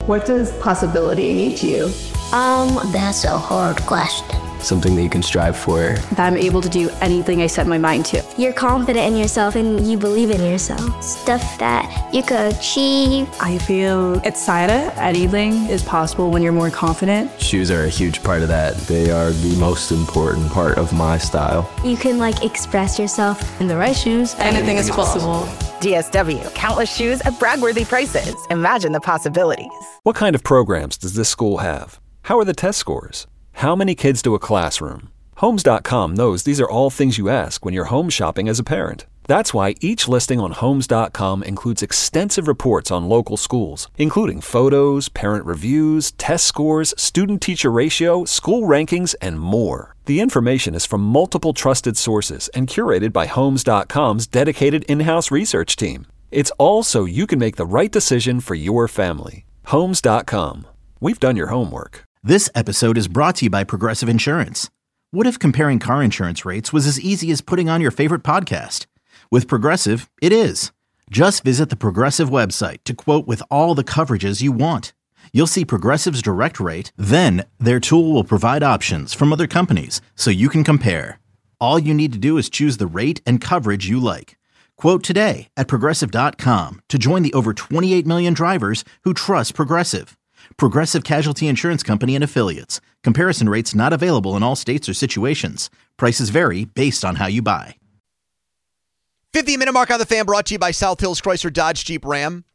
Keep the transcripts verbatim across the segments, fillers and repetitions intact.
What does possibility mean to you? Um, that's a hard question. Something that you can strive for. That I'm able to do anything I set my mind to. You're confident in yourself and you believe in yourself. Stuff that you could achieve. I feel excited. Anything is possible when you're more confident. Shoes are a huge part of that. They are the most important part of my style. You can like express yourself. In the right shoes, anything is possible. D S W, countless shoes at brag-worthy prices. Imagine the possibilities. What kind of programs does this school have? How are the test scores? How many kids do a classroom? Homes dot com knows these are all things you ask when you're home shopping as a parent. That's why each listing on Homes dot com includes extensive reports on local schools, including photos, parent reviews, test scores, student-teacher ratio, school rankings, and more. The information is from multiple trusted sources and curated by Homes dot com's dedicated in-house research team. It's all so you can make the right decision for your family. Homes dot com. We've done your homework. This episode is brought to you by Progressive Insurance. What if comparing car insurance rates was as easy as putting on your favorite podcast? With Progressive, it is. Just visit the Progressive website to quote with all the coverages you want. You'll see Progressive's direct rate, then their tool will provide options from other companies so you can compare. All you need to do is choose the rate and coverage you like. Quote today at Progressive dot com to join the over twenty-eight million drivers who trust Progressive. Progressive Casualty Insurance Company and Affiliates. Comparison rates not available in all states or situations. Prices vary based on how you buy. fifty-minute mark on the Fan brought to you by South Hills Chrysler Dodge Jeep Ram.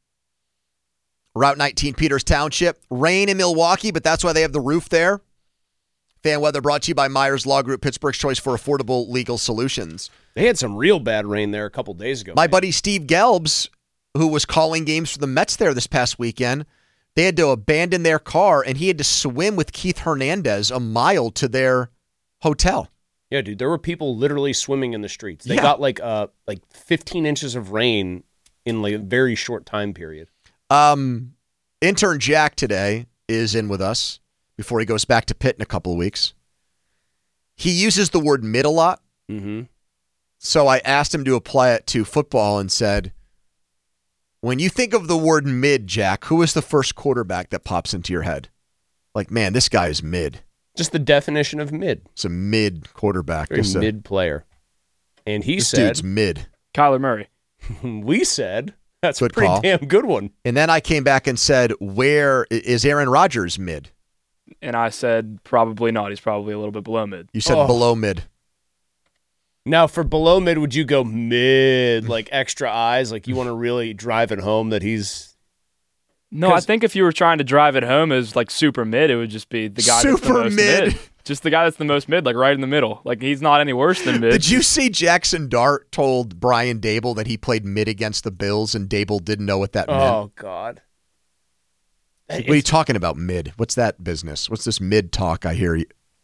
Route nineteen, Peters Township. Rain in Milwaukee, but that's why they have the roof there. Fan weather brought to you by Myers Law Group, Pittsburgh's choice for affordable legal solutions. They had some real bad rain there a couple days ago. My man. buddy Steve Gelbs, who was calling games for the Mets there this past weekend, they had to abandon their car, and he had to swim with Keith Hernandez a mile to their hotel. Yeah, dude, there were people literally swimming in the streets. They Yeah. got like uh like fifteen inches of rain in like a very short time period. Um, intern Jack today is in with us before he goes back to Pitt in a couple of weeks. He uses the word mid a lot. Mm-hmm. So I asked him to apply it to football and said, when you think of the word mid, Jack, who is the first quarterback that pops into your head? Like, man, this guy is mid. Just the definition of mid. It's a mid quarterback. Very Just a, mid player. And he this said, dude's mid. Kyler Murray. We said, that's Good a pretty call. damn good one. And then I came back and said, where is Aaron Rodgers mid? And I said, probably not. He's probably a little bit below mid. You said Oh. below mid. Now, for below mid, would you go mid, like extra eyes? Like you want to really drive it home that he's... No, I think if you were trying to drive it home as like super mid, it would just be the guy that's the Super most mid. mid. Just the guy that's the most mid, like right in the middle. Like he's not any worse than mid. Did you see Jackson Dart told Brian Dable that he played mid against the Bills and Dable didn't know what that meant? Oh, God. What are you talking about, mid? What's that business? What's this mid talk I hear you?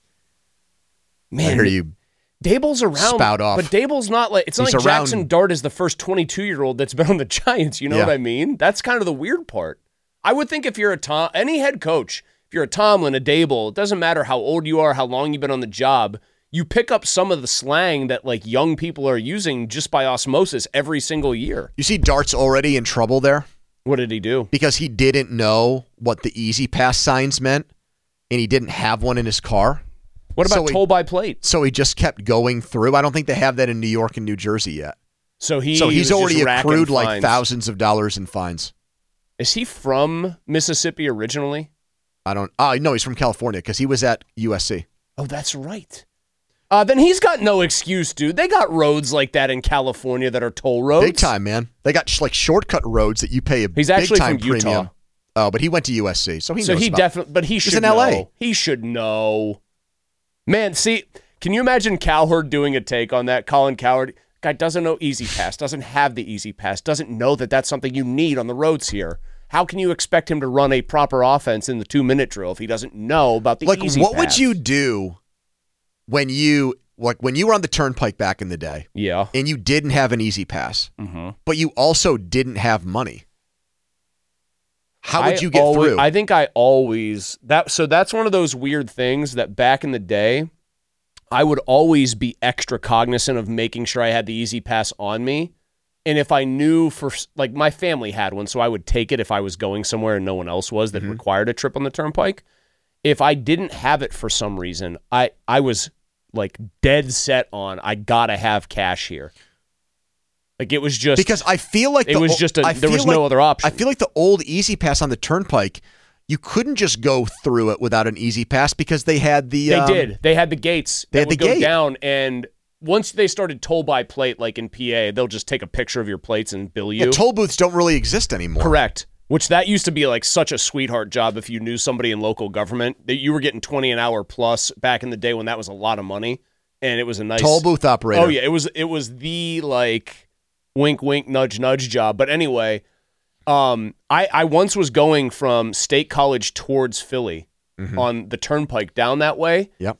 Man, I hear you Dable's around, spout off. but Dable's not like, it's not He's like around- Jackson Dart is the first twenty-two-year-old that's been on the Giants. You know Yeah. what I mean? That's kind of the weird part. I would think if you're a Tom, any head coach, if you're a Tomlin, a Dable, it doesn't matter how old you are, how long you've been on the job, you pick up some of the slang that like young people are using just by osmosis every single year. You see Dart's already in trouble there What did he do? because he didn't know what the easy pass signs meant and he didn't have one in his car. What about So he- toll by plate? So he just kept going through. I don't think they have that in New York and New Jersey yet. So he so he's was already just racking accrued like fines. thousands of dollars in fines. Is he from Mississippi originally? I don't. Oh no, he's from California because he was at U S C. Oh, that's right. Uh, then he's got no excuse, dude. They got roads like that in California that are toll roads. Big time, man. They got sh- like shortcut roads that you pay a He's big actually time from Utah. premium. Oh, but he went to U S C, so he so knows he about- definitely, but he He's should in know. L A. He should know. Man, see, can you imagine Cowherd doing a take on that? Colin Cowherd, guy doesn't know Easy Pass, doesn't have the Easy Pass, doesn't know that that's something you need on the roads here. How can you expect him to run a proper offense in the two-minute drill if he doesn't know about the like, Easy what Pass? would you do when you like when you were on the turnpike back in the day? Yeah, and you didn't have an Easy Pass, mm-hmm. but you also didn't have money. How would I you get always, through? I think I always that so that's one of those weird things that back in the day, I would always be extra cognizant of making sure I had the Easy Pass on me And if I knew for, like, my family had one, so I would take it if I was going somewhere and no one else was that mm-hmm. required a trip on the Turnpike. If I didn't have it for some reason, I, I was, like, dead set on, I gotta have cash here. Like, it was just... Because I feel like... It the, was just a... I There was like, no other option. I feel like the old Easy Pass on the Turnpike, you couldn't just go through it without an Easy Pass because they had the... They um, did. They had the gates. They that had would the go gate. down, and... Once they started toll by plate, like in P A, they'll just take a picture of your plates and bill you. Yeah, toll booths don't really exist anymore. Correct. Which that used to be like such a sweetheart job if you knew somebody in local government. That you were getting twenty an hour plus back in the day when that was a lot of money, and it was a nice toll booth operator. Oh yeah, it was it was the like wink wink nudge nudge job. But anyway, um, I I once was going from State College towards Philly mm-hmm. on the Turnpike down that way. Yep.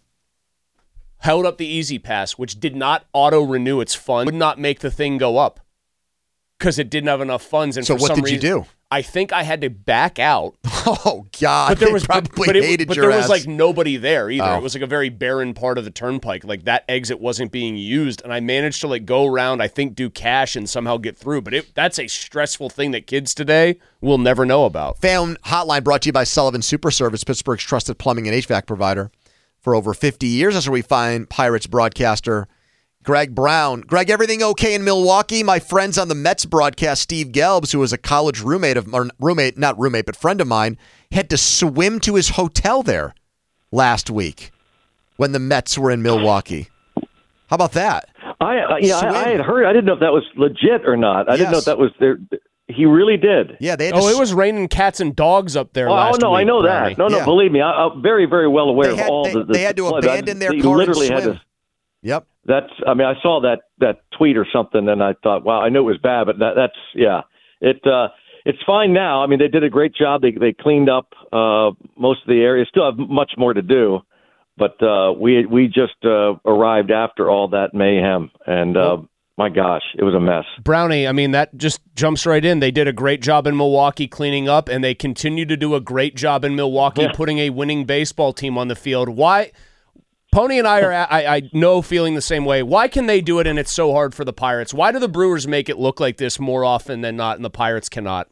Held up the Easy Pass, which did not auto-renew its funds, would not make the thing go up because it didn't have enough funds. And so for what some did reason, you do? I think I had to back out. Oh, God. But there they was probably but, but it, hated but your there ass. was like nobody there either. Oh. It was like a very barren part of the Turnpike. Like that exit wasn't being used, and I managed to like go around, I think do cash and somehow get through. But it, that's a stressful thing that kids today will never know about. Fan Hotline brought to you by Sullivan Super Service, Pittsburgh's trusted plumbing and H V A C provider. For over fifty years, that's where we find Pirates broadcaster Greg Brown. Greg, everything okay in Milwaukee? My friends on the Mets broadcast, Steve Gelbs, who was a college roommate of or roommate, not roommate, but friend of mine, had to swim to his hotel there last week when the Mets were in Milwaukee. How about that? I uh, yeah, I, I had heard. I didn't know if that was legit or not. I yes. didn't know if that was there. He really did. Yeah, they. Had oh, to it was raining cats and dogs up there. Oh, last no, week, I know Brownie. that. No, no, yeah. believe me, I, I'm very, very well aware they had, of all they, the, the. They had to flood. abandon their they car literally and swim. Had to, yep. That's. I mean, I saw that that tweet or something, and I thought, wow, I knew it was bad, but that, that's yeah. It uh, it's fine now. I mean, they did a great job. They they cleaned up uh, most of the area. Still have much more to do, but uh, we we just uh, arrived after all that mayhem, and. Uh, My gosh, it was a mess. Brownie, I mean, that just jumps right in. They did a great job in Milwaukee cleaning up, and they continue to do a great job in Milwaukee yeah. putting a winning baseball team on the field. Why? Pony and I are, I, I know, feeling the same way. Why can they do it and it's so hard for the Pirates? Why do the Brewers make it look like this more often than not, and the Pirates cannot?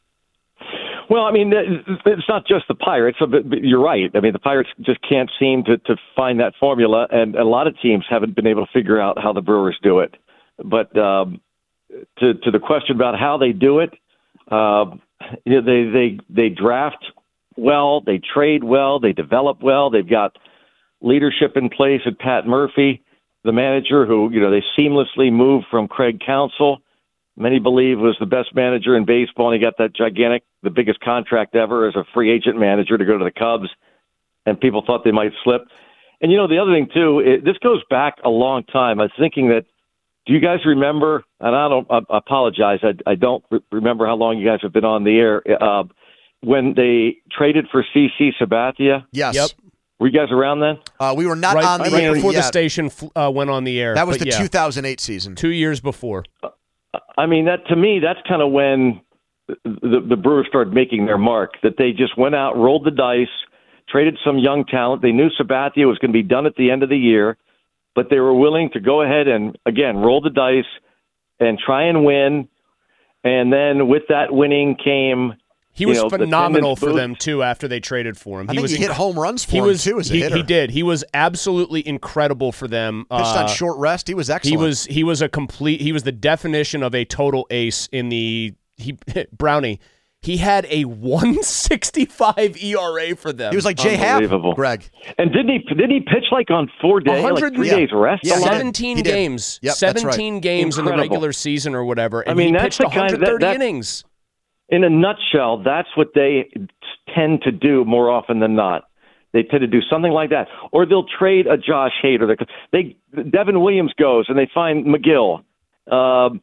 Well, I mean, it's not just the Pirates. But you're right. I mean, the Pirates just can't seem to, to find that formula, and a lot of teams haven't been able to figure out how the Brewers do it. But um, to to the question about how they do it, uh, you know, they they they draft well, they trade well, they develop well. They've got leadership in place at Pat Murphy, the manager, who you know they seamlessly moved from Craig Counsell. Many believe was the best manager in baseball, and he got that gigantic, the biggest contract ever as a free agent manager to go to the Cubs, and people thought they might slip. And you know the other thing too, it, this goes back a long time. I was thinking that. Do you guys remember, and I don't I apologize, I, I don't re- remember how long you guys have been on the air, uh, when they traded for C C Sabathia? Yes. Yep. Were you guys around then? Uh, we were not right, on the right air before yet. the station uh, went on the air. That was but the yeah, two thousand eight season. Two years before. I mean, that to me, that's kind of when the, the Brewers started making their mark, that they just went out, rolled the dice, traded some young talent. They knew Sabathia was going to be done at the end of the year, but they were willing to go ahead and, again, roll the dice and try and win. And then with that winning came He was you know, phenomenal the for them, too, after they traded for him. I he think was he hit inc- home runs for he him, was, too, as a he, hitter. He did. He was absolutely incredible for them. Pitched uh, on short rest. He was excellent. He was he was a complete. He was the definition of a total ace in the he Brownie. He had a one sixty-five E R A for them. He was like Jay Happ, Greg. And didn't he didn't he pitch like on four days, like three yeah. days rest? Yeah, seventeen games. Yep, seventeen right. games Incredible. in the regular season or whatever. And I mean, he that's pitched the one kind hundred of, thirty that, that, innings. In a nutshell, that's what they tend to do more often than not. They tend to do something like that, or they'll trade a Josh Hader. They Devin Williams goes and they find McGill. Um,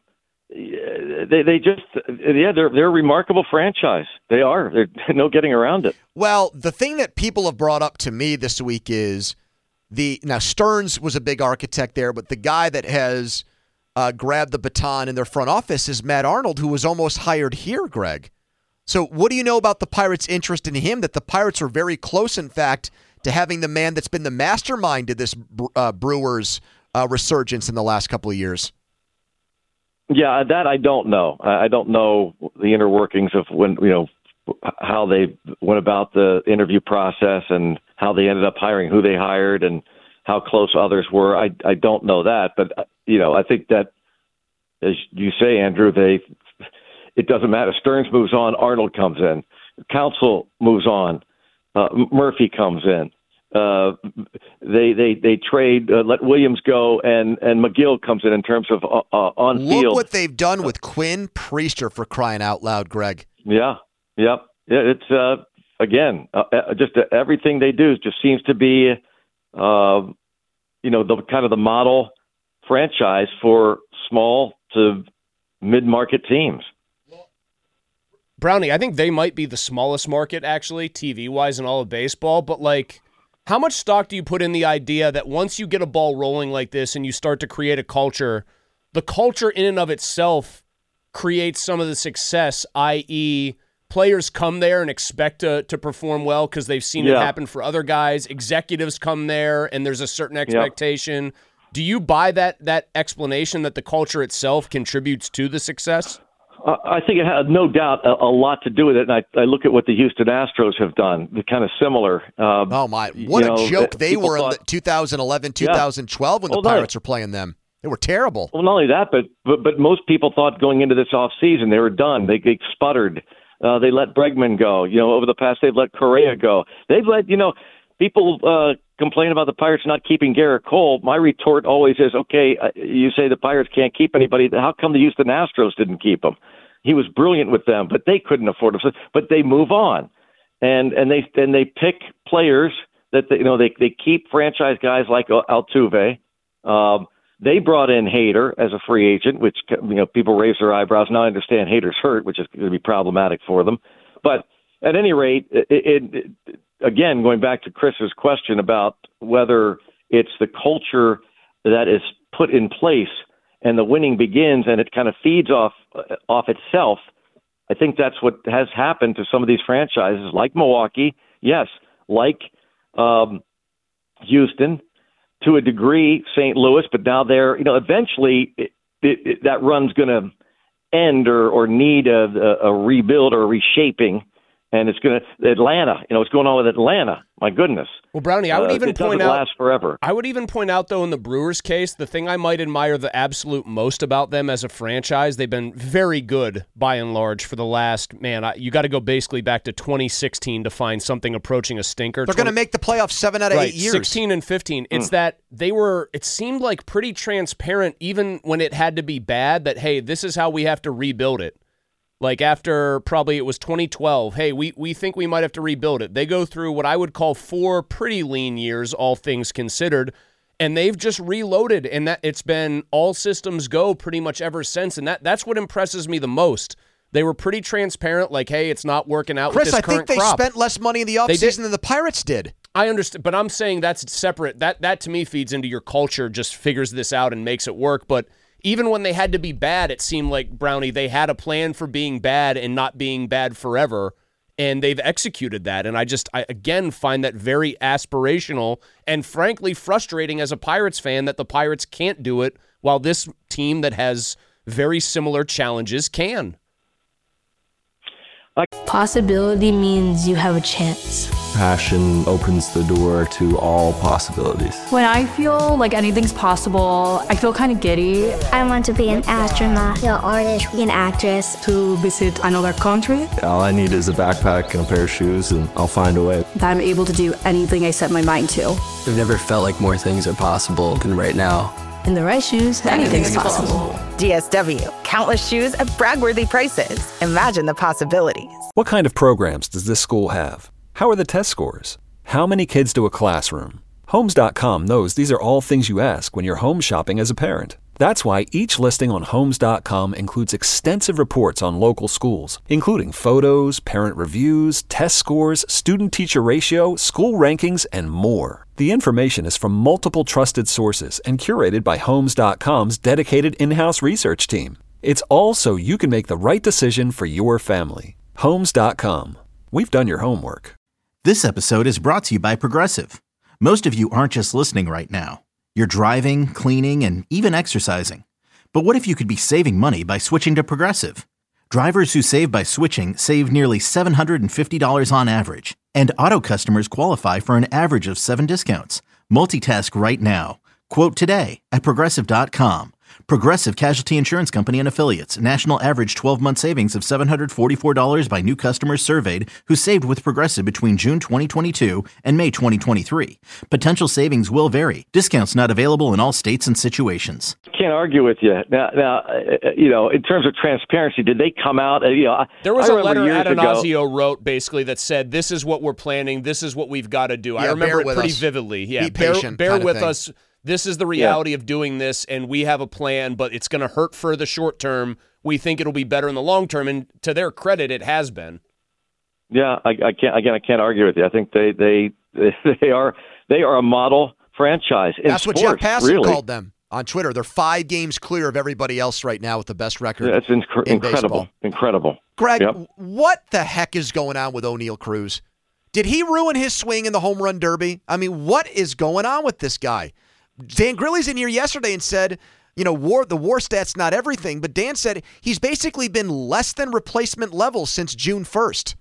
they they just yeah they're they're a remarkable franchise. They are. There's no getting around it. Well, the thing that people have brought up to me this week is the now Stearns was a big architect there, but the guy that has uh, grabbed the baton in their front office is Matt Arnold, who was almost hired here, Greg. So what do you know about the Pirates' interest in him? That the Pirates are very close, in fact, to having the man that's been the mastermind of this uh, Brewers uh, resurgence in the last couple of years. Yeah, that I don't know. I don't know the inner workings of when, you know, how they went about the interview process and how they ended up hiring who they hired and how close others were. I I don't know that, but you know, I think that, as you say, Andrew, they it doesn't matter. Stearns moves on, Arnold comes in, Council moves on, uh, Murphy comes in. Uh, they they they trade, uh, let Williams go, and, and McGill comes in in terms of uh, uh, on field. Look what they've done with Quinn Priester, for crying out loud, Greg. Yeah, yep. Yeah, it's uh, again uh, just uh, everything they do just seems to be, uh, you know, the kind of the model franchise for small to mid-market teams. Brownie, I think they might be the smallest market, actually, T V-wise in all of baseball, but like, how much stock do you put in the idea that once you get a ball rolling like this and you start to create a culture, the culture in and of itself creates some of the success, that is players come there and expect to, to perform well because they've seen yeah. it happen for other guys. Executives come there and there's a certain expectation. Yep. Do you buy that that explanation that the culture itself contributes to the success? Uh, I think it had no doubt a, a lot to do with it, and I, I look at what the Houston Astros have done. They're kind of similar. Uh, oh, my. What a know, joke they were thought, in the twenty eleven, twenty twelve yeah. when the well, Pirates were playing them. They were terrible. Well, not only that, but but, but most people thought going into this offseason they were done. They, they sputtered. Uh, they let Bregman go. You know, over the past, they've let Correa go. They've let, you know, people uh, complain about the Pirates not keeping Garrett Cole. My retort always is, okay, uh, you say the Pirates can't keep anybody. How come the Houston Astros didn't keep him? He was brilliant with them, but they couldn't afford him. But they move on, and and they and they pick players that they, you know they they keep franchise guys like Altuve. Um, they brought in Hader as a free agent, which you know people raise their eyebrows. Now I understand Hader's hurt, which is going to be problematic for them. But at any rate, it, it, it, again going back to Chris's question about whether it's the culture that is put in place and the winning begins and it kind of feeds off off itself. I think that's what has happened to some of these franchises like Milwaukee, yes, like um, Houston, to a degree Saint Louis, but now they're, you know, eventually it, it, it, that run's going to end or, or need a, a, a rebuild or a reshaping. And it's going to Atlanta. You know what's going on with Atlanta? My goodness. Well, Brownie, I would uh, even it point doesn't out. Last forever. I would even point out, though, in the Brewers' case, the thing I might admire the absolute most about them as a franchise, they've been very good by and large for the last man. I, you got to go basically back to twenty sixteen to find something approaching a stinker. They're going to make the playoffs seven out of right, eight years. sixteen and fifteen. It's mm. that they were. It seemed like pretty transparent, even when it had to be bad. That hey, this is how we have to rebuild it. Like after probably it was twenty twelve, hey, we, we think we might have to rebuild it. They go through what I would call four pretty lean years, all things considered, and they've just reloaded, and that it's been all systems go pretty much ever since, and that that's what impresses me the most. They were pretty transparent, like, hey, it's not working out Chris, with this I current think they crop. spent less money in the offseason than the Pirates did. I understand, but I'm saying that's separate. That that to me feeds into your culture, just figures this out and makes it work, but even when they had to be bad, it seemed like, Brownie, they had a plan for being bad and not being bad forever, and they've executed that. And I just, I again find that very aspirational and frankly frustrating as a Pirates fan that the Pirates can't do it while this team that has very similar challenges can. Possibility means you have a chance. Passion opens the door to all possibilities. When I feel like anything's possible, I feel kind of giddy. I want to be an astronaut, an artist, be an actress. To visit another country. All I need is a backpack and a pair of shoes, and I'll find a way. That I'm able to do anything I set my mind to. I've never felt like more things are possible than right now. In the right shoes, anything's, anything's possible. possible. D S W, countless shoes at brag-worthy prices. Imagine the possibilities. What kind of programs does this school have? How are the test scores? How many kids do a classroom? Homes dot com knows these are all things you ask when you're home shopping as a parent. That's why each listing on Homes dot com includes extensive reports on local schools, including photos, parent reviews, test scores, student-teacher ratio, school rankings, and more. The information is from multiple trusted sources and curated by Homes dot com's dedicated in-house research team. It's all so you can make the right decision for your family. Homes dot com. We've done your homework. This episode is brought to you by Progressive. Most of you aren't just listening right now. You're driving, cleaning, and even exercising. But what if you could be saving money by switching to Progressive? Drivers who save by switching save nearly seven hundred fifty dollars on average, and auto customers qualify for an average of seven discounts. Multitask right now. Quote today at Progressive dot com. Progressive Casualty Insurance Company and Affiliates. National average twelve-month savings of seven hundred forty-four dollars by new customers surveyed who saved with Progressive between June twenty twenty-two and May twenty twenty-three. Potential savings will vary. Discounts not available in all states and situations. Can't argue with you. Now, now uh, you know, in terms of transparency, did they come out? Uh, you know, there was I a letter Atanasio ago, wrote basically that said, "This is what we're planning. This is what we've got to do." Yeah, I remember it pretty us. vividly. Yeah, Be bear, patient bear with thing. us. This is the reality yeah. of doing this, and we have a plan, but it's going to hurt for the short term. We think it'll be better in the long term, and to their credit, it has been. Yeah, I, I can't. Again, I can't argue with you. I think they they they are they are a model franchise. In That's sports, what Jeff Passan really. called them on Twitter. They're five games clear of everybody else right now with the best record. Yeah, it's inc- in incredible, baseball. incredible. Greg, yep. what the heck is going on with O'Neal Cruz? Did he ruin his swing in the home run derby? I mean, what is going on with this guy? Dan Grilly's in here yesterday and said, you know, war the war stat's not everything, but Dan said he's basically been less than replacement level since June first.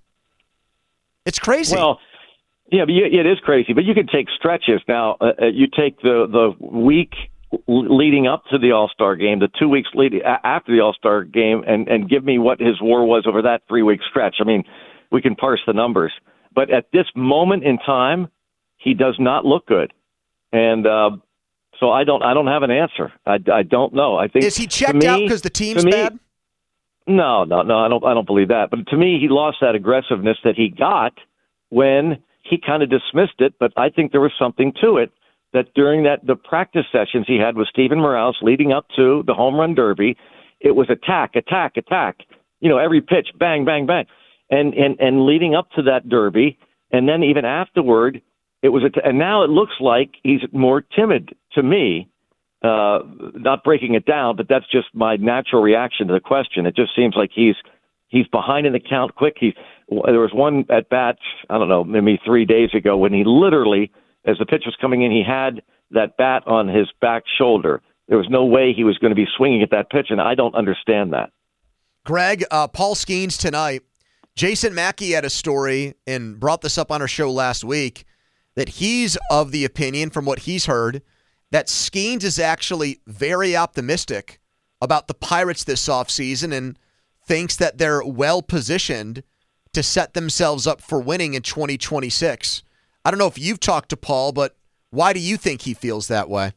It's crazy. Well, yeah, but you, it is crazy. But you can take stretches. Now, uh, you take the, the week leading up to the All-Star game, the two weeks leading after the All-Star game, and, and give me what his war was over that three-week stretch. I mean, we can parse the numbers. But at this moment in time, he does not look good. And uh, so I don't I don't have an answer. I, I don't know. I think Is he checked me, out because the team's me, bad? No, no, no. I don't. I don't believe that. But to me, he lost that aggressiveness that he got when he kind of dismissed it. But I think there was something to it. That during that the practice sessions he had with Steven Morales leading up to the home run derby, it was attack, attack, attack. You know, every pitch, bang, bang, bang, and and and leading up to that derby, and then even afterward, it was. A, and now it looks like he's more timid to me. Uh, not breaking it down, but that's just my natural reaction to the question. It just seems like he's he's behind in the count quick. He there was one at bat, I don't know, maybe three days ago when he literally, as the pitch was coming in, he had that bat on his back shoulder. There was no way he was going to be swinging at that pitch, and I don't understand that. Greg, uh, Paul Skeens tonight. Jason Mackey had a story and brought this up on our show last week that he's of the opinion, from what he's heard, that Skeens is actually very optimistic about the Pirates this offseason and thinks that they're well-positioned to set themselves up for winning in twenty twenty-six. I don't know if you've talked to Paul, but why do you think he feels that way?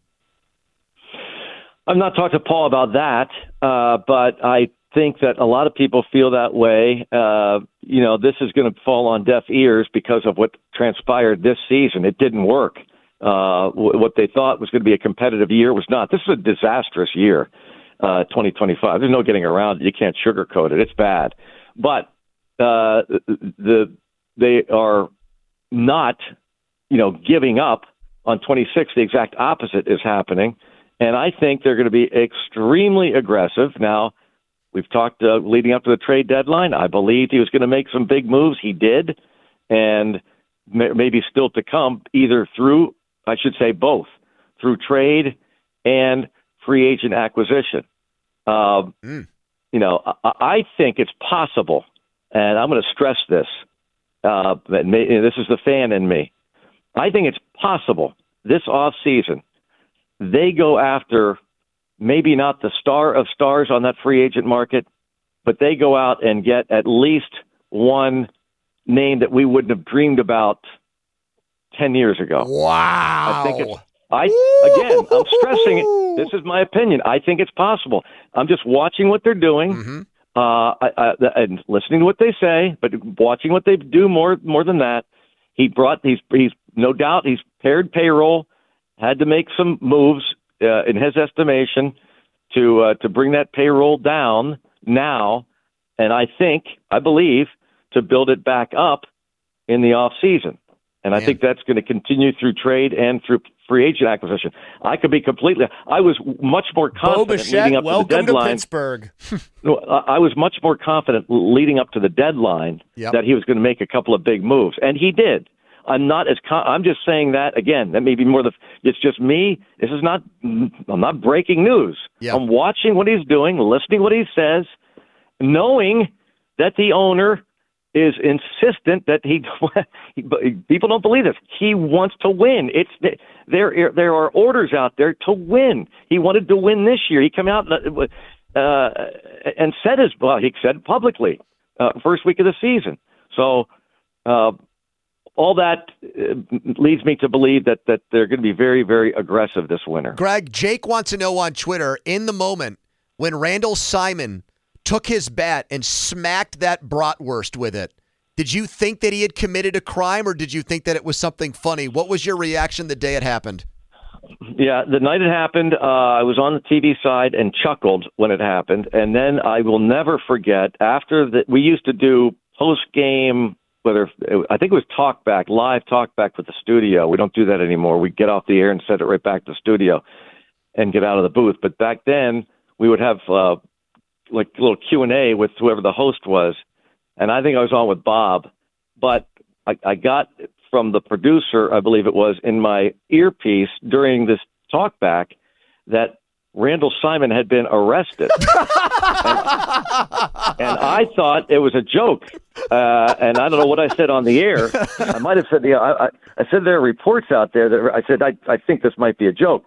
I've not talked to Paul about that, uh, but I think that a lot of people feel that way. Uh, you know, this is going to fall on deaf ears because of what transpired this season. It didn't work. Uh, what they thought was going to be a competitive year was not. This is a disastrous year, uh, twenty twenty-five. There's no getting around it. You can't sugarcoat it. It's bad. But uh, the they are not, you know, giving up on twenty-six. The exact opposite is happening. And I think they're going to be extremely aggressive. Now, we've talked uh, leading up to the trade deadline. I believed he was going to make some big moves. He did. And may- maybe still to come, either through I should say both, through trade and free agent acquisition. Um, mm. You know, I, I think it's possible, and I'm going to stress this, uh, that may, this is the fan in me. I think it's possible this offseason they go after maybe not the star of stars on that free agent market, but they go out and get at least one name that we wouldn't have dreamed about ten years ago. Wow. I think it's, I, again, I'm stressing it. This is my opinion. I think it's possible. I'm just watching what they're doing, mm-hmm. uh, I, I, and listening to what they say, but watching what they do more, more than that. He brought these, he's no doubt he's paired payroll, had to make some moves, uh, in his estimation to, uh, to bring that payroll down now. And I think, I believe, to build it back up in the off season. And I Man. think that's going to continue through trade and through free agent acquisition. I could be completely – I was much more confident Bichette, leading up to the deadline. Welcome to Pittsburgh. I was much more confident leading up to the deadline yep. that he was going to make a couple of big moves. And he did. I'm not as. Con- I'm just saying that again. That may be more the. It's just me. This is not. I'm not breaking news. Yeah. I'm watching what he's doing, listening to what he says, knowing that the owner is insistent that he. People don't believe this. He wants to win. It's there. There are orders out there to win. He wanted to win this year. He came out uh, and said his. Well, he said publicly uh, first week of the season. So. Uh, All that uh, leads me to believe that that they're going to be very, very aggressive this winter. Greg, Jake wants to know on Twitter, in the moment when Randall Simon took his bat and smacked that bratwurst with it, did you think that he had committed a crime, or did you think that it was something funny? What was your reaction the day it happened? Yeah, the night it happened, uh, I was on the T V side and chuckled when it happened. And then I will never forget, after that, we used to do post-game – whether I think it was talkback, live talkback with the studio. We don't do that anymore. We get off the air and send it right back to the studio and get out of the booth. But back then, we would have uh, like a little Q and A with whoever the host was, and I think I was on with Bob. But I, I got from the producer, I believe it was, in my earpiece during this talkback that Randall Simon had been arrested. and, and I thought it was a joke. Uh, and I don't know what I said on the air. I might have said, you know, I, I said there are reports out there that I said, I, I think this might be a joke.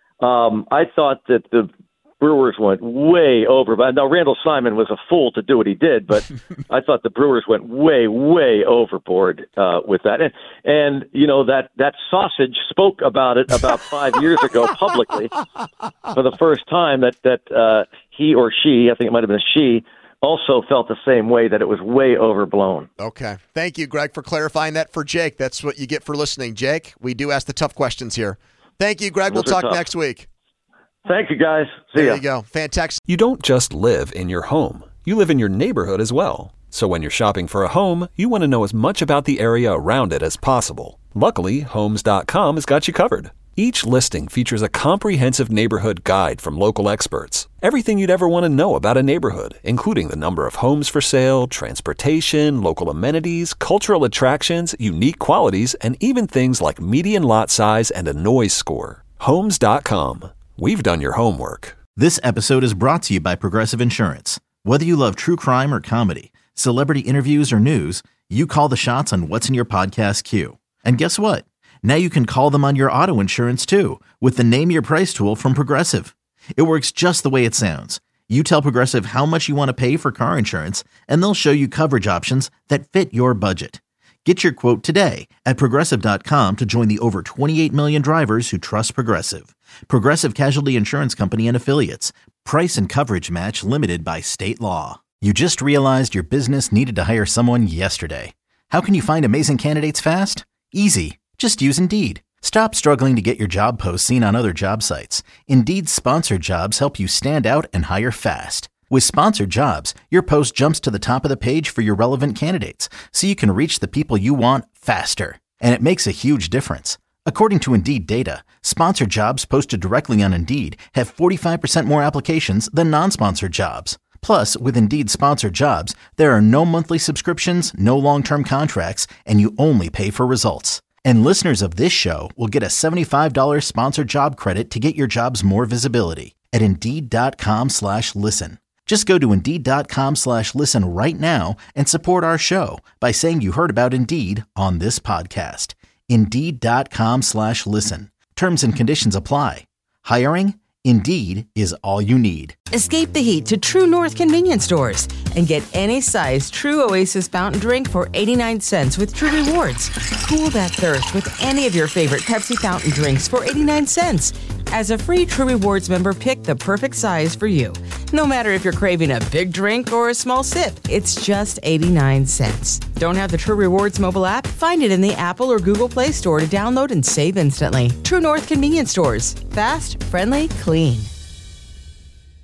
Um, I thought that the Brewers went way over. But now Randall Simon was a fool to do what he did, but I thought the Brewers went way, way overboard uh, with that. And, and, you know, that, that sausage spoke about it about five years ago publicly for the first time that, that uh, he or she, I think it might have been she, also felt the same way, that it was way overblown. Okay. Thank you, Greg, for clarifying that for Jake. That's what you get for listening, Jake. We do ask the tough questions here. Thank you, Greg. We'll talk tough. next week. Thank you, guys. See there ya. you go. Fantastic. You don't just live in your home. You live in your neighborhood as well. So when you're shopping for a home, you want to know as much about the area around it as possible. Luckily, Homes dot com has got you covered. Each listing features a comprehensive neighborhood guide from local experts. Everything you'd ever want to know about a neighborhood, including the number of homes for sale, transportation, local amenities, cultural attractions, unique qualities, and even things like median lot size and a noise score. Homes dot com. We've done your homework. This episode is brought to you by Progressive Insurance. Whether you love true crime or comedy, celebrity interviews or news, you call the shots on what's in your podcast queue. And guess what? Now you can call them on your auto insurance too with the Name Your Price tool from Progressive. It works just the way it sounds. You tell Progressive how much you want to pay for car insurance, and they'll show you coverage options that fit your budget. Get your quote today at Progressive dot com to join the over twenty-eight million drivers who trust Progressive. Progressive Casualty Insurance Company and Affiliates. Price and coverage match limited by state law. You just realized your business needed to hire someone yesterday. How can you find amazing candidates fast? Easy. Just use Indeed. Stop struggling to get your job posts seen on other job sites. Indeed's sponsored jobs help you stand out and hire fast. With sponsored jobs, your post jumps to the top of the page for your relevant candidates, so you can reach the people you want faster. And it makes a huge difference. According to Indeed data, sponsored jobs posted directly on Indeed have forty-five percent more applications than non-sponsored jobs. Plus, with Indeed sponsored jobs, there are no monthly subscriptions, no long-term contracts, and you only pay for results. And listeners of this show will get a seventy-five dollars sponsored job credit to get your jobs more visibility at Indeed.com slash listen. Just go to Indeed.com slash listen right now and support our show by saying you heard about Indeed on this podcast. Indeed.com slash listen. Terms and conditions apply. Hiring? Indeed is all you need. Escape the heat to True North convenience stores and get any size True Oasis fountain drink for eighty-nine cents with True Rewards. Cool that thirst with any of your favorite Pepsi fountain drinks for eighty-nine cents. As a free True Rewards member, pick the perfect size for you. No matter if you're craving a big drink or a small sip, it's just eighty-nine cents. Don't have the True Rewards mobile app? Find it in the Apple or Google Play Store to download and save instantly. True North convenience stores. Fast, friendly, clean.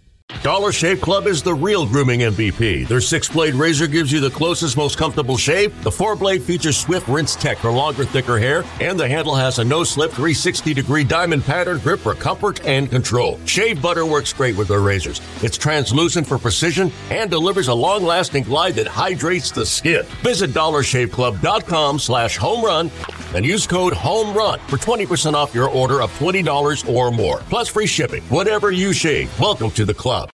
Dollar Shave Club is the real grooming M V P. Their six-blade razor gives you the closest, most comfortable shave. The four-blade features swift rinse tech for longer, thicker hair, and the handle has a no-slip three hundred sixty degree diamond pattern grip for comfort and control. Shave butter works great with their razors. It's translucent for precision and delivers a long-lasting glide that hydrates the skin. Visit dollar shave club dot com slash home run and use code HOMERUN for twenty percent off your order of twenty dollars or more, plus free shipping. Whatever you shave, welcome to the club.